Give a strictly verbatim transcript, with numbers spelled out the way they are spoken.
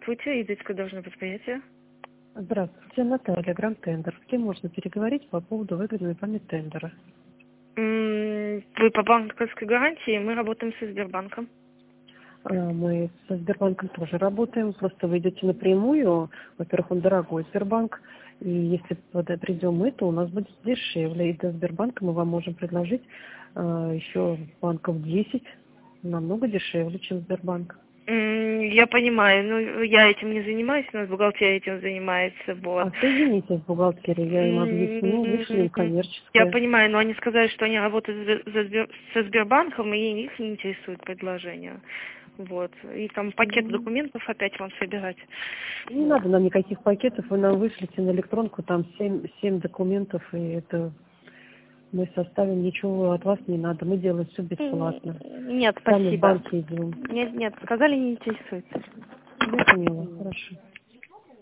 Здравствуйте, Идельское дорожное предприятие. Здравствуйте, Наталья, Гранд Тендер. С кем можно переговорить по поводу выгодной вами тендера? М, Вы по банковской гарантии, мы работаем со Сбербанком. А, Мы со Сбербанком тоже работаем, просто вы идете напрямую. Во-первых, он дорогой, Сбербанк, и если туда придем мы, то у нас будет дешевле. И до Сбербанка мы вам можем предложить а, еще банков десять, намного дешевле, чем Сбербанк. М, Я понимаю, ну я этим не занимаюсь, у нас бухгалтерия этим занимается, вот. А соедините с бухгалтерией, я им объясню, вышли им М, Я коммерческое. понимаю, но они сказали, что они работают за- за Сбер- со Сбербанком, и их не интересует предложение. Вот. И там пакет Ну, документов опять вам собирать. Не Вот. надо нам никаких пакетов, вы нам вышлите на электронку, там семь, семь документов, и это мы составим, ничего от вас не надо, мы делаем все М, бесплатно. Нет, Сами в спасибо. банке идем. Нет, нет, сказали, не интересует. Я поняла, хорошо.